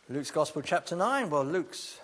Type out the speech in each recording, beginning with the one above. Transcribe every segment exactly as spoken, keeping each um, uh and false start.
Luke's Gospel, chapter nine. Well, Luke's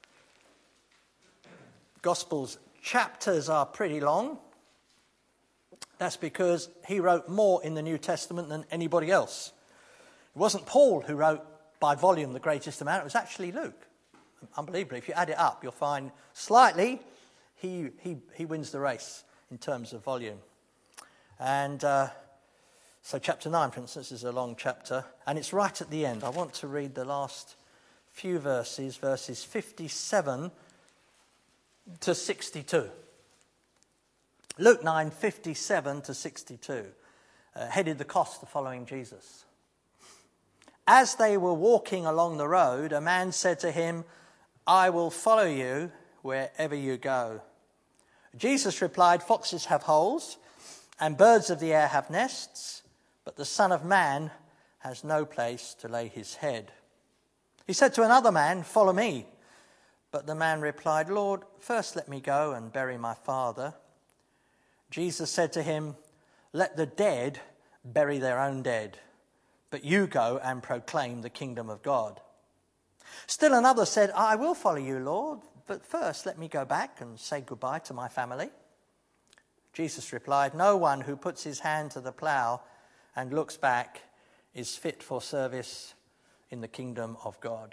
Gospel's chapters are pretty long. That's because he wrote more in the New Testament than anybody else. It wasn't Paul who wrote by volume the greatest amount. It was actually Luke. Unbelievably, if you add it up, you'll find slightly he he he wins the race in terms of volume. And uh, so chapter nine, for instance, is a long chapter, and it's right at the end. I want to read the last few verses, verses fifty-seven to sixty-two. Luke nine, fifty-seven to sixty-two, uh, headed the cost of following Jesus. As they were walking along the road, a man said to him, "I will follow you wherever you go." Jesus replied, "Foxes have holes, and birds of the air have nests, but the Son of Man has no place to lay his head." He said to another man, "Follow me." But the man replied, "Lord, first let me go and bury my father." Jesus said to him, "Let the dead bury their own dead, but you go and proclaim the kingdom of God." Still another said, "I will follow you, Lord, but first let me go back and say goodbye to my family." Jesus replied, "No one who puts his hand to the plough and looks back is fit for service in the kingdom of God."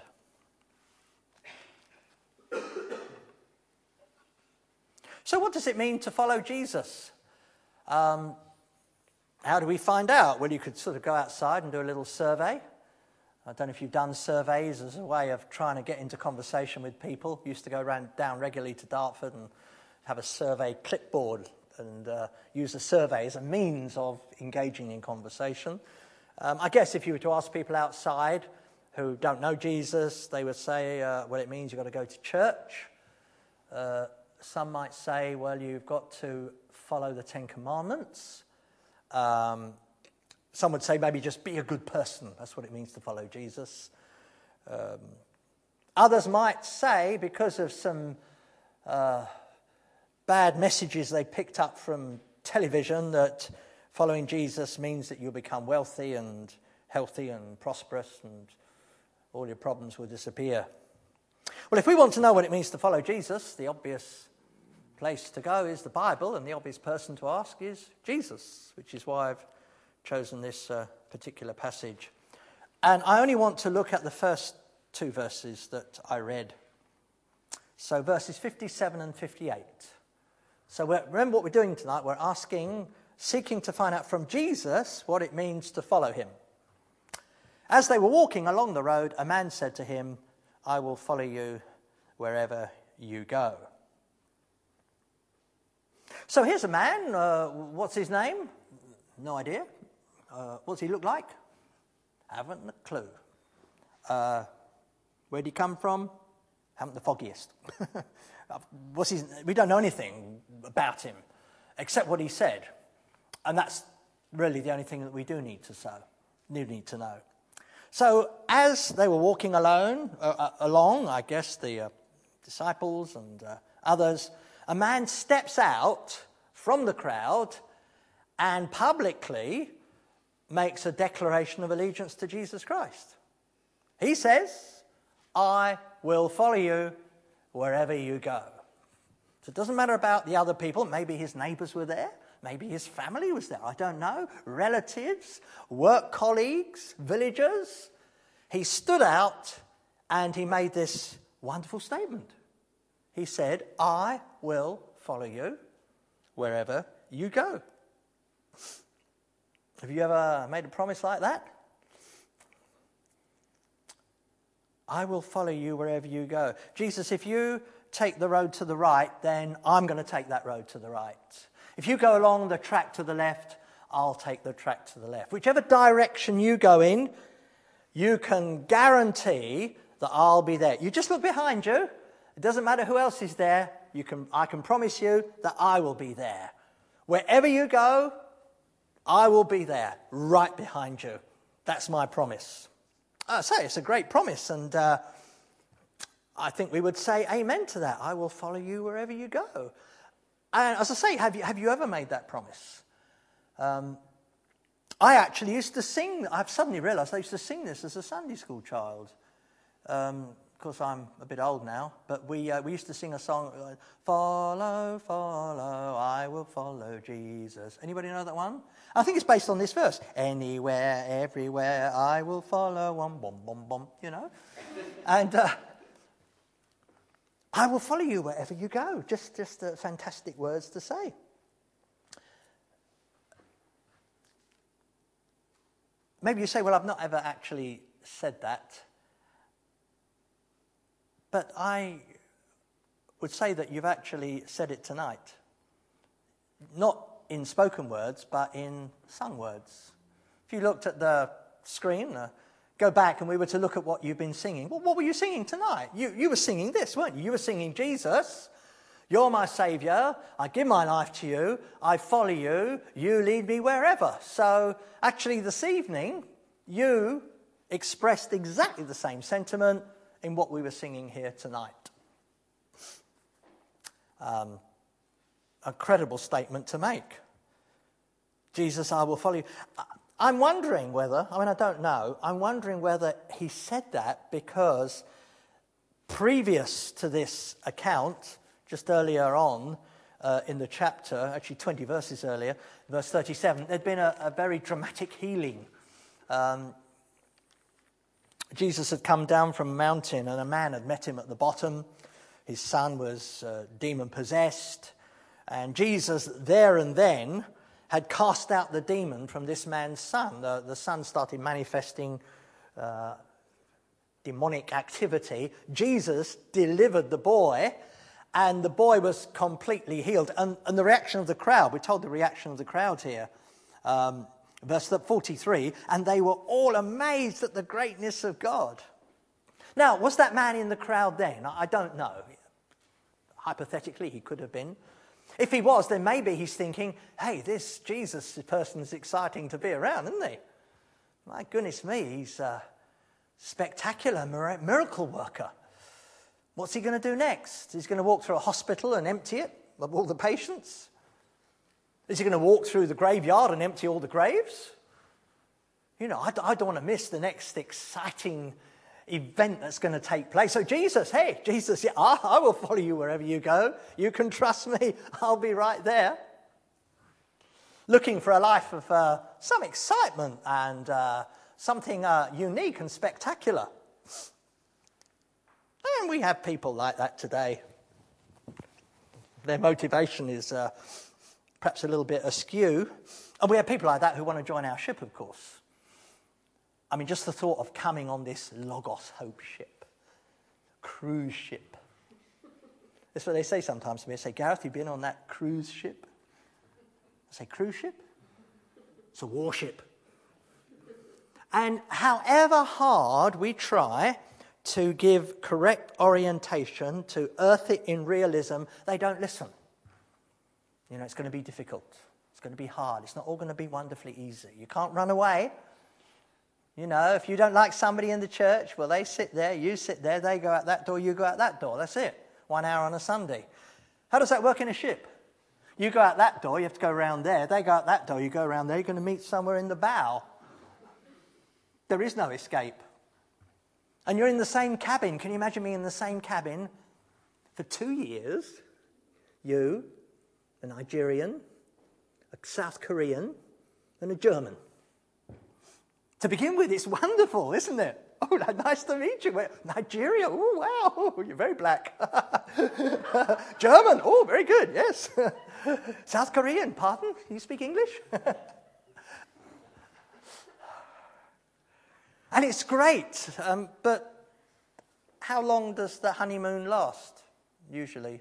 So what does it mean to follow Jesus? Um, how do we find out? Well, you could sort of go outside and do a little survey. I don't know if you've done surveys as a way of trying to get into conversation with people. Used to go around down regularly to Dartford and have a survey clipboard and uh, use a survey as a means of engaging in conversation. Um, I guess if you were to ask people outside who don't know Jesus, they would say, uh, well, it means you've got to go to church. Uh, some might say, well, you've got to follow the Ten Commandments. Um, some would say maybe just be a good person. That's what it means to follow Jesus. Um, others might say, because of some uh, bad messages they picked up from television, that following Jesus means that you'll become wealthy and healthy and prosperous and all your problems will disappear. Well, if we want to know what it means to follow Jesus, the obvious place to go is the Bible, and the obvious person to ask is Jesus, which is why I've chosen this uh, particular passage. And I only want to look at the first two verses that I read. So verses fifty-seven and fifty-eight. So we're, remember what we're doing tonight. We're asking, seeking to find out from Jesus what it means to follow him. As they were walking along the road, a man said to him, "I will follow you wherever you go." So here's a man. Uh, what's his name? No idea. Uh, what's he look like? Haven't a clue. Uh, where'd he come from? Haven't the foggiest. What's his, we don't know anything about him except what he said. And that's really the only thing that we do need to know. Do need to know. So as they were walking alone, uh, uh, along, I guess the uh, disciples and uh, others, a man steps out from the crowd and publicly makes a declaration of allegiance to Jesus Christ. He says, "I will follow you wherever you go." So it doesn't matter about the other people. Maybe his neighbours were there. Maybe his family was there. I don't know. Relatives, work colleagues, villagers. He stood out and he made this wonderful statement. He said, "I will follow you wherever you go." Have you ever made a promise like that? I will follow you wherever you go. Jesus, if you take the road to the right, then I'm going to take that road to the right. If you go along the track to the left, I'll take the track to the left. Whichever direction you go in, you can guarantee that I'll be there. You just look behind you. It doesn't matter who else is there. You can, I can promise you that I will be there. Wherever you go, I will be there, right behind you. That's my promise. I say it's a great promise, and uh, I think we would say amen to that. I will follow you wherever you go. And as I say, have you have you ever made that promise? Um, I actually used to sing. I've suddenly realised I used to sing this as a Sunday school child. Um, of course, I'm a bit old now, but we uh, we used to sing a song, uh, follow, follow, I will follow Jesus. Anybody know that one? I think it's based on this verse. Anywhere, everywhere, I will follow, one, bom, bom, bom, you know. And uh, I will follow you wherever you go. Just, just uh, fantastic words to say. Maybe you say, well, I've not ever actually said that. But I would say that you've actually said it tonight. Not in spoken words, but in sung words. If you looked at the screen, uh, go back and we were to look at what you've been singing. Well, what were you singing tonight? You, you were singing this, weren't you? You were singing, Jesus, you're my saviour, I give my life to you, I follow you, you lead me wherever. So actually this evening, you expressed exactly the same sentiment in what we were singing here tonight. Um, a credible statement to make. Jesus, I will follow you. I'm wondering whether, I mean, I don't know, I'm wondering whether he said that because previous to this account, just earlier on uh, in the chapter, actually twenty verses earlier, verse thirty-seven, there'd been a, a very dramatic healing. Um, Jesus had come down from a mountain and a man had met him at the bottom. His son was uh, demon-possessed. And Jesus, there and then, had cast out the demon from this man's son. The, the son started manifesting uh, demonic activity. Jesus delivered the boy, and the boy was completely healed. And, and the reaction of the crowd, we're told the reaction of the crowd here. Um, Verse forty-three, and they were all amazed at the greatness of God. Now, was that man in the crowd then? I don't know. Hypothetically, he could have been. If he was, then maybe he's thinking, hey, this Jesus person is exciting to be around, isn't he? My goodness me, he's a spectacular miracle worker. What's he going to do next? He's going to walk through a hospital and empty it of all the patients? Is he going to walk through the graveyard and empty all the graves? You know, I, I don't want to miss the next exciting event that's going to take place. So Jesus, hey, Jesus, yeah, I, I will follow you wherever you go. You can trust me. I'll be right there. Looking for a life of uh, some excitement and uh, something uh, unique and spectacular. And we have people like that today. Their motivation is... Uh, perhaps a little bit askew. And we have people like that who want to join our ship, of course. I mean, just the thought of coming on this Logos Hope ship, cruise ship. That's what they say sometimes to me. They say, Gareth, you've been on that cruise ship? I say, cruise ship? It's a warship. And however hard we try to give correct orientation, to earth it in realism, they don't listen. You know, it's going to be difficult. It's going to be hard. It's not all going to be wonderfully easy. You can't run away. You know, if you don't like somebody in the church, well, they sit there, you sit there, they go out that door, you go out that door. That's it. One hour on a Sunday. How does that work in a ship? You go out that door, you have to go around there. They go out that door, you go around there. You're going to meet somewhere in the bow. There is no escape. And you're in the same cabin. Can you imagine me in the same cabin for two years? You... a Nigerian, a South Korean, and a German. To begin with, it's wonderful, isn't it? Oh, nice to meet you. Nigeria, oh, wow, you're very black. German, oh, very good, yes. South Korean, pardon, you speak English? And it's great, um, but how long does the honeymoon last, usually?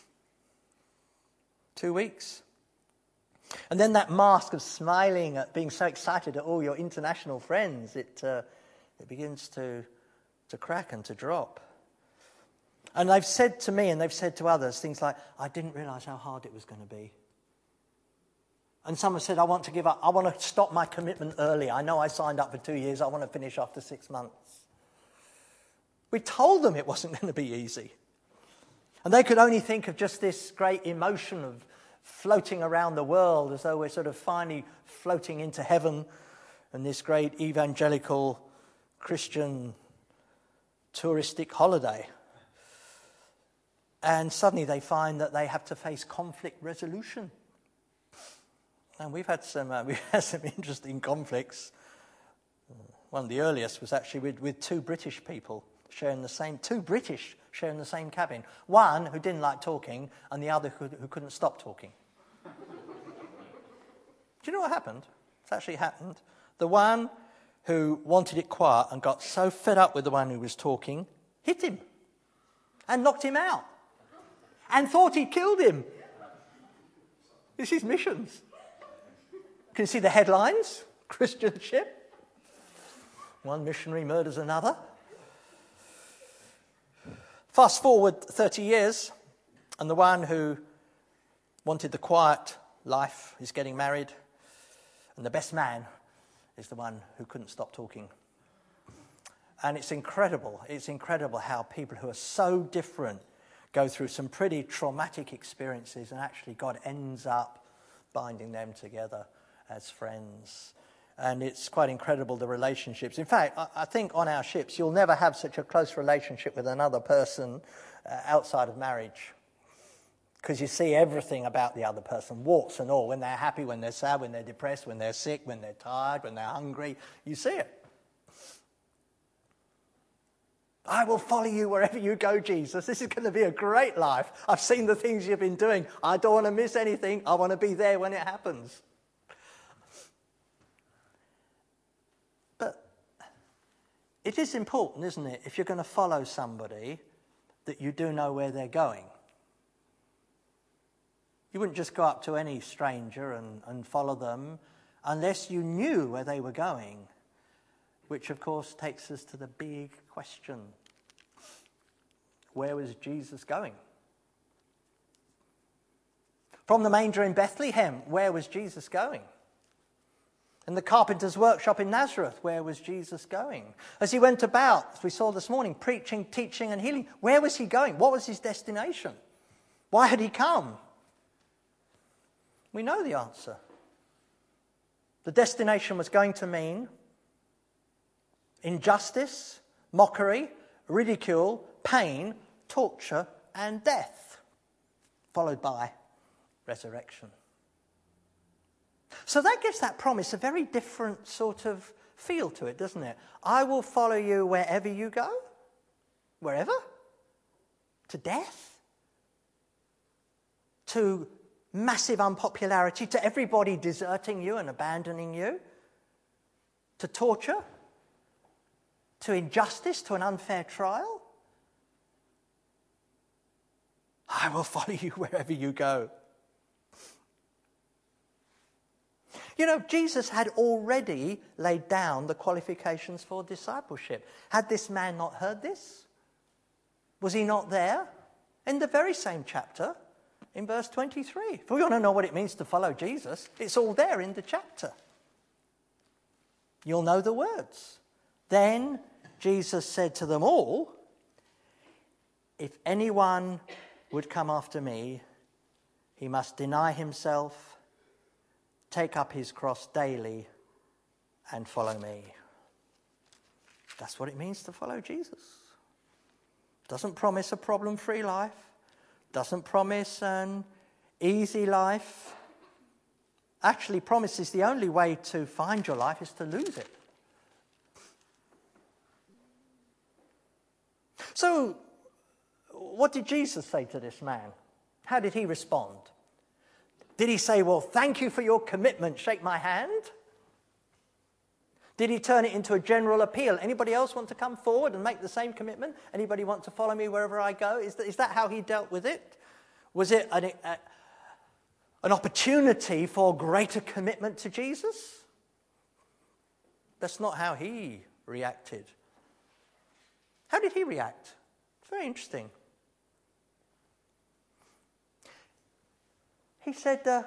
Two weeks. And then that mask of smiling at being so excited at all your international friends, it uh, it begins to, to crack and to drop. And they've said to me and they've said to others things like, I didn't realise how hard it was going to be. And some have said, I want to give up. I want to stop my commitment early. I know I signed up for two years. I want to finish after six months. We told them it wasn't going to be easy. And they could only think of just this great emotion of floating around the world as though we're sort of finally floating into heaven and this great evangelical Christian touristic holiday. And suddenly they find that they have to face conflict resolution. And we've had some uh, we've had some interesting conflicts. One of the earliest was actually with, with two British people sharing the same, two British sharing the same cabin. One who didn't like talking and the other who, who couldn't stop talking. Do you know what happened? It's actually happened. The one who wanted it quiet and got so fed up with the one who was talking, hit him and knocked him out and thought he killed him. This is missions. Can you see the headlines? Christian ship. One missionary murders another. Fast forward thirty years, and the one who wanted the quiet life is getting married, and the best man is the one who couldn't stop talking. And it's incredible, it's incredible how people who are so different go through some pretty traumatic experiences, and actually God ends up binding them together as friends. And it's quite incredible, the relationships. In fact, I think on our ships, you'll never have such a close relationship with another person uh, outside of marriage. Because you see everything about the other person, warts and all. When they're happy, when they're sad, when they're depressed, when they're sick, when they're tired, when they're hungry. You see it. I will follow you wherever you go, Jesus. This is going to be a great life. I've seen the things you've been doing. I don't want to miss anything. I want to be there when it happens. It is important, isn't it, if you're going to follow somebody, that you do know where they're going. You wouldn't just go up to any stranger and, and follow them unless you knew where they were going, which, of course, takes us to the big question. Where was Jesus going? From the manger in Bethlehem, where was Jesus going? In the carpenter's workshop in Nazareth, where was Jesus going? As he went about, as we saw this morning, preaching, teaching and healing, where was he going? What was his destination? Why had he come? We know the answer. The destination was going to mean injustice, mockery, ridicule, pain, torture and death, followed by resurrection. So that gives that promise a very different sort of feel to it, doesn't it? I will follow you wherever you go. Wherever? To death? To massive unpopularity? To everybody deserting you and abandoning you? To torture? To injustice? To an unfair trial? I will follow you wherever you go. You know, Jesus had already laid down the qualifications for discipleship. Had this man not heard this? Was he not there? In the very same chapter, in verse twenty-three. If we want to know what it means to follow Jesus, it's all there in the chapter. You'll know the words. Then Jesus said to them all, if anyone would come after me, he must deny himself, take up his cross daily and follow me. That's what it means to follow Jesus. Doesn't promise a problem-free life. Doesn't promise an easy life. Actually promises the only way to find your life is to lose it. So, what did Jesus say to this man? How did he respond? Did he say, well, thank you for your commitment, shake my hand? Did he turn it into a general appeal? Anybody else want to come forward and make the same commitment? Anybody want to follow me wherever I go? Is that, is that how he dealt with it? Was it an, a, an opportunity for greater commitment to Jesus? That's not how he reacted. How did he react? It's very interesting. He said, uh,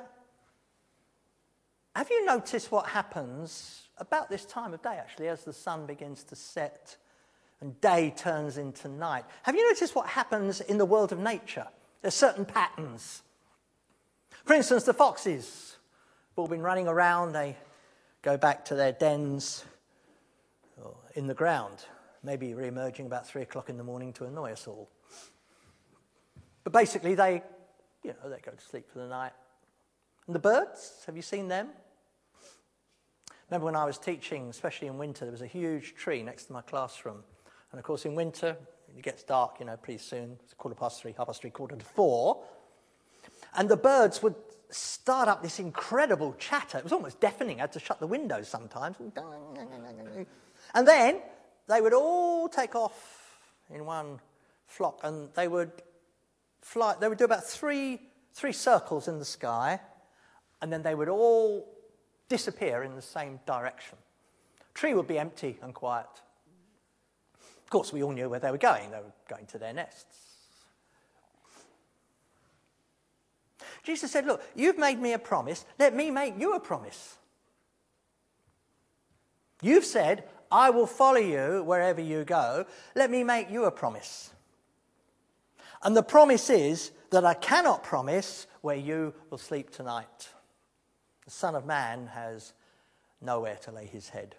have you noticed what happens about this time of day, actually, as the sun begins to set and day turns into night? Have you noticed what happens in the world of nature? There's certain patterns. For instance, the foxes have all been running around. They go back to their dens in the ground. maybe re-emerging about three o'clock in the morning to annoy us all. But basically they, you know, they go to sleep for the night. And the birds, have you seen them? Remember when I was teaching, especially in winter, there was a huge tree next to my classroom. And of course in winter, it gets dark, you know, pretty soon. It's quarter past three, half past three, quarter to four. And the birds would start up this incredible chatter. It was almost deafening. I had to shut the windows sometimes. And then they would all take off in one flock, and they would fly. They would do about three, three circles in the sky, and then they would all disappear in the same direction. The tree would be empty and quiet. Of course, we all knew where they were going. They were going to their nests. Jesus said, look, you've made me a promise. Let me make you a promise. You've said, I will follow you wherever you go. Let me make you a promise. And the promise is that I cannot promise where you will sleep tonight. The Son of Man has nowhere to lay his head.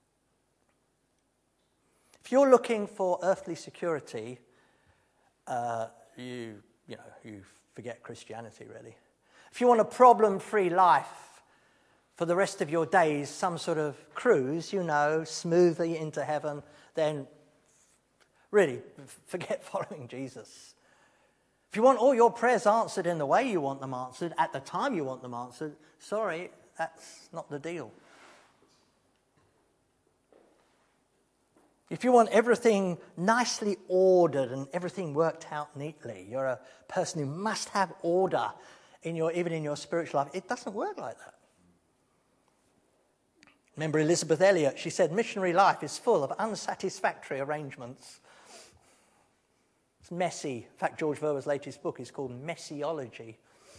If you're looking for earthly security, uh, you, you know, you forget Christianity, really. If you want a problem-free life for the rest of your days, some sort of cruise, you know, smoothly into heaven, then really forget following Jesus. If you want all your prayers answered in the way you want them answered, at the time you want them answered, sorry, that's not the deal. If you want everything nicely ordered and everything worked out neatly, you're a person who must have order in your, even in your spiritual life. It doesn't work like that. Remember Elizabeth Elliot, she said, missionary life is full of unsatisfactory arrangements. It's messy. In fact, George Verwer's latest book is called Messiology.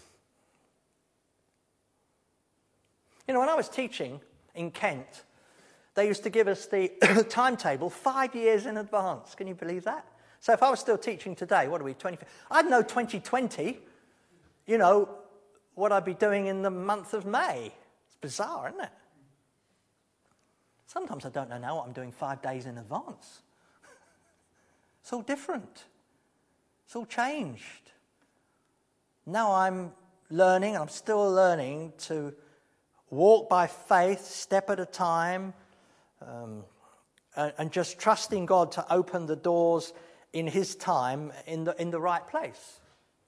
You know, when I was teaching in Kent, they used to give us the timetable five years in advance. Can you believe that? So if I was still teaching today, what are we, twenty? I'd know twenty twenty, you know, what I'd be doing in the month of May. It's bizarre, isn't it? Sometimes I don't know now what I'm doing five days in advance. It's all different. It's all changed. Now I'm learning, and I'm still learning, to walk by faith, step at a time, um, and, and just trusting God to open the doors in his time in the, in the right place.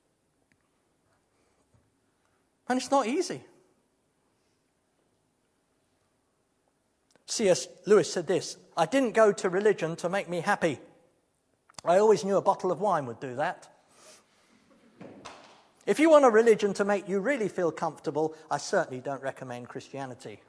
And it's not easy. C S Lewis said this, I didn't go to religion to make me happy. I always knew a bottle of wine would do that. If you want a religion to make you really feel comfortable, I certainly don't recommend Christianity.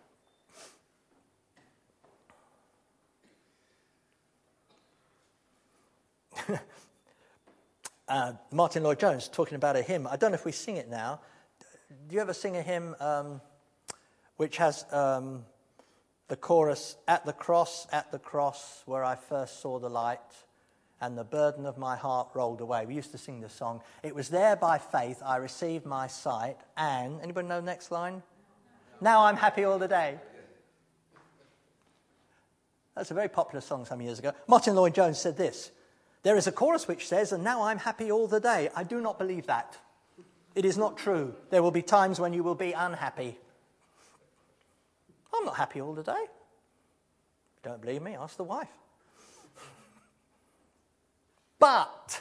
uh, Martin Lloyd-Jones talking about a hymn. I don't know if we sing it now. Do you ever sing a hymn um, which has um, the chorus, at the cross, at the cross, where I first saw the light, and the burden of my heart rolled away. We used to sing this song. It was there by faith I received my sight, and, anybody know the next line? Now I'm happy all the day. That's a very popular song some years ago. Martin Lloyd-Jones said this, there is a chorus which says, and now I'm happy all the day. I do not believe that. It is not true. There will be times when you will be unhappy. I'm not happy all the day. Don't believe me? Ask the wife. But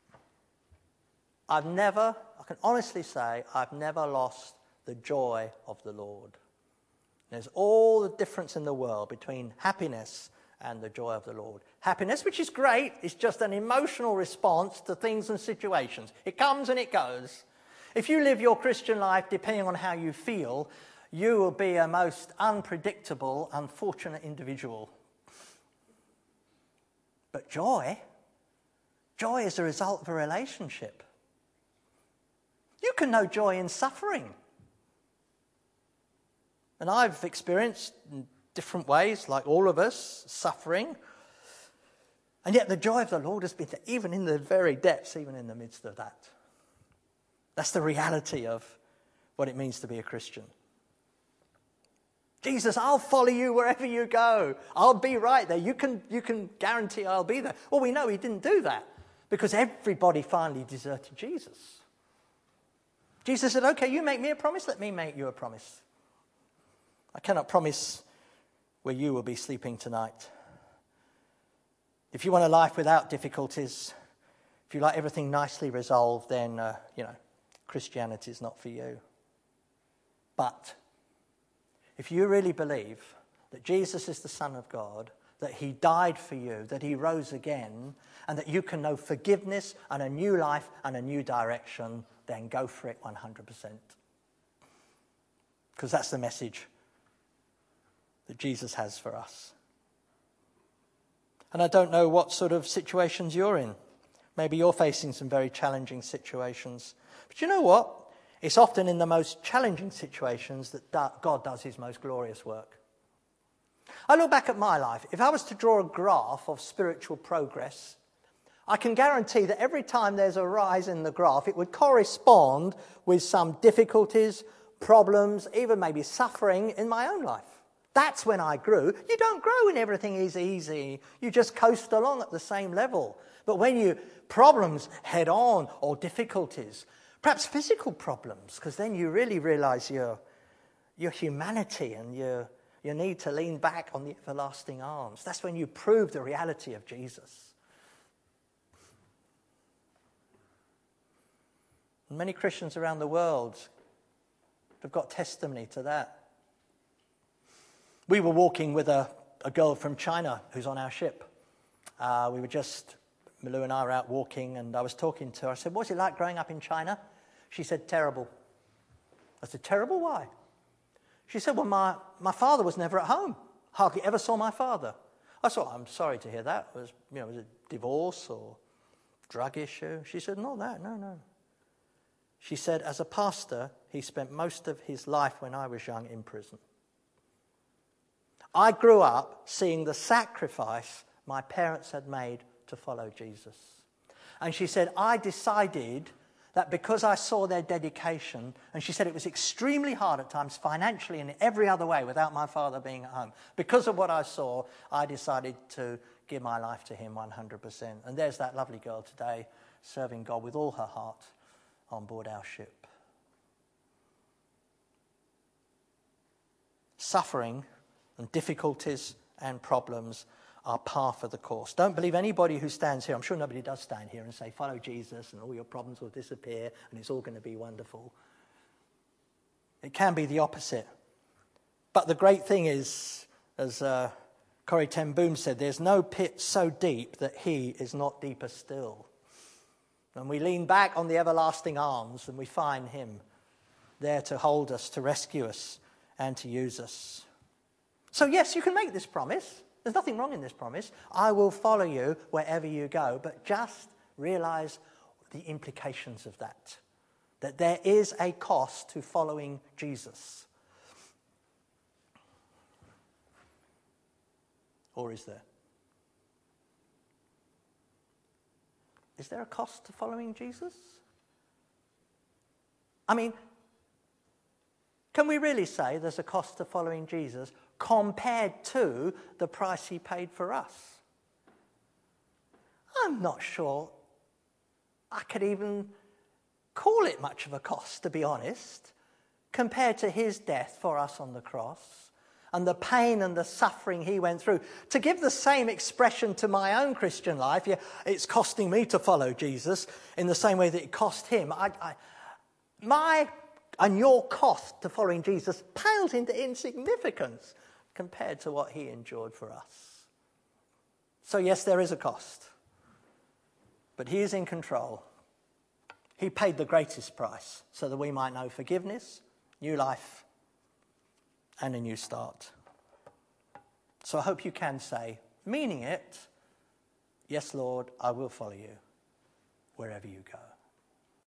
I've never, I can honestly say, I've never lost the joy of the Lord. There's all the difference in the world between happiness and the joy of the Lord. Happiness, which is great, is just an emotional response to things and situations. It comes and it goes. If you live your Christian life depending on how you feel, you will be a most unpredictable, unfortunate individual. But joy... Joy is a result of a relationship. You can know joy in suffering. And I've experienced in different ways, like all of us, suffering. And yet the joy of the Lord has been there, even in the very depths, even in the midst of that. That's the reality of what it means to be a Christian. Jesus, I'll follow you wherever you go. I'll be right there. You can, you can guarantee I'll be there. Well, we know he didn't do that because everybody finally deserted Jesus. Jesus said, okay, you make me a promise, let me make you a promise. I cannot promise where you will be sleeping tonight. If you want a life without difficulties, if you like everything nicely resolved, then, uh, you know, Christianity is not for you. But if you really believe that Jesus is the Son of God, that he died for you, that he rose again, and that you can know forgiveness and a new life and a new direction, then go for it one hundred percent. Because that's the message that Jesus has for us. And I don't know what sort of situations you're in. Maybe you're facing some very challenging situations. But you know what? It's often in the most challenging situations that God does his most glorious work. I look back at my life. If I was to draw a graph of spiritual progress, I can guarantee that every time there's a rise in the graph, it would correspond with some difficulties, problems, even maybe suffering in my own life. That's when I grew. You don't grow when everything is easy. You just coast along at the same level. But when you problems head on, or difficulties, perhaps physical problems, because then you really realize your, your humanity and your, your need to lean back on the everlasting arms. That's when you prove the reality of Jesus. And many Christians around the world have got testimony to that. We were walking with a, a girl from China who's on our ship. Uh, we were just, Milou and I were out walking, and I was talking to her. I said, what's it like growing up in China? She said, terrible. I said, terrible? Why? She said, well, my, my father was never at home. Hardly ever saw my father. I said, I'm sorry to hear that. It was, you know, was it divorce or drug issue? She said, no, that, no, no. She said, as a pastor, he spent most of his life when I was young in prison. I grew up seeing the sacrifice my parents had made to follow Jesus. And she said, I decided that because I saw their dedication, and she said it was extremely hard at times, financially and in every other way, without my father being at home. Because of what I saw, I decided to give my life to him one hundred percent. And there's that lovely girl today, serving God with all her heart on board our ship. Suffering and difficulties and problems are par for the course. Don't believe anybody who stands here. I'm sure nobody does stand here and say, follow Jesus and all your problems will disappear and it's all going to be wonderful. It can be the opposite. But the great thing is, as uh, Corrie ten Boom said, there's no pit so deep that he is not deeper still. And we lean back on the everlasting arms and we find him there to hold us, to rescue us, and to use us. So yes, you can make this promise. There's nothing wrong in this promise. I will follow you wherever you go. But just realize the implications of that. That there is a cost to following Jesus. Or is there? Is there a cost to following Jesus? I mean, can we really say there's a cost to following Jesus compared to the price he paid for us? I'm not sure I could even call it much of a cost, to be honest, compared to his death for us on the cross and the pain and the suffering he went through. To give the same expression to my own Christian life, yeah, it's costing me to follow Jesus in the same way that it cost him. I, I, my and your cost to following Jesus pales into insignificance compared to what he endured for us. So yes, there is a cost. But he is in control. He paid the greatest price so that we might know forgiveness, new life, and a new start. So I hope you can say, meaning it, yes, Lord, I will follow you wherever you go.